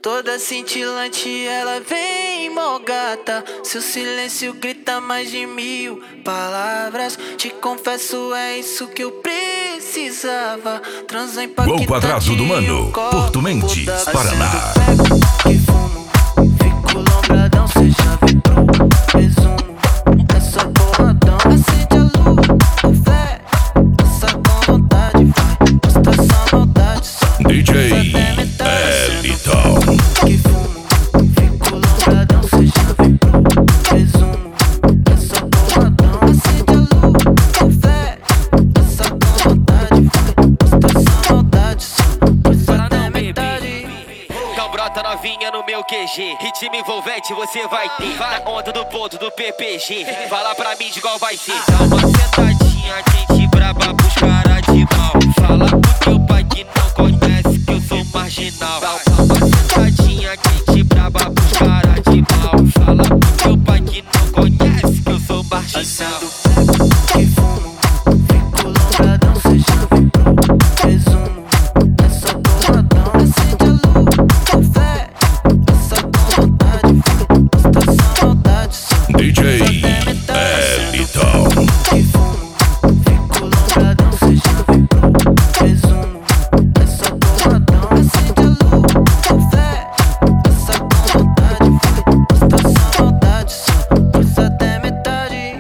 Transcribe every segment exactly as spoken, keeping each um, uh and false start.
Toda cintilante, ela vem mó gata. Seu silêncio grita mais de mil palavras. Te confesso, é isso que eu precisava. Transar impactante. Gol Quadrado do Mano, Porto Mendes, Paraná. Que fumo, fico lombradão, cê já vê pro resumo. É só porradão, acende a luz, fé. Passa com vontade, vai, mostra sua maldade. D J Eliton. Que fumo, fico lombradão, cê já vê pro resumo. É só porradão, acende a luz, fé. Passa com vontade, vai, mostra sua maldade. Pois até metade. Então brota novinha no meu Q G. Ritmo envolvente você vai ter. Na onda do ponto do P P G. Fala pra mim de qual vai ser. Dá uma sentadinha, gente braba pros cara de mal. Fala pro teu pai que não conhece que eu sou marginal. Dá uma sentadinha, gente braba pros cara de mal. Fala pro teu pai que não conhece que eu sou marginal. Que fumo, fico lombradão, cê já vê pro resumo. É só porradão, acende a luz, fé. Passa com vontade, mostra sua maldade. D J Eliton. Que fumo, fico lombradão, cê já vê pro resumo. É só porradão, acende a luz, fé. Passa com vontade, mostra sua maldade. Pois até metade.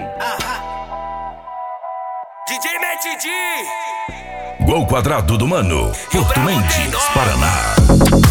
D J Matt D. Gol Quadrado do Mano, Porto Mendes, Paraná.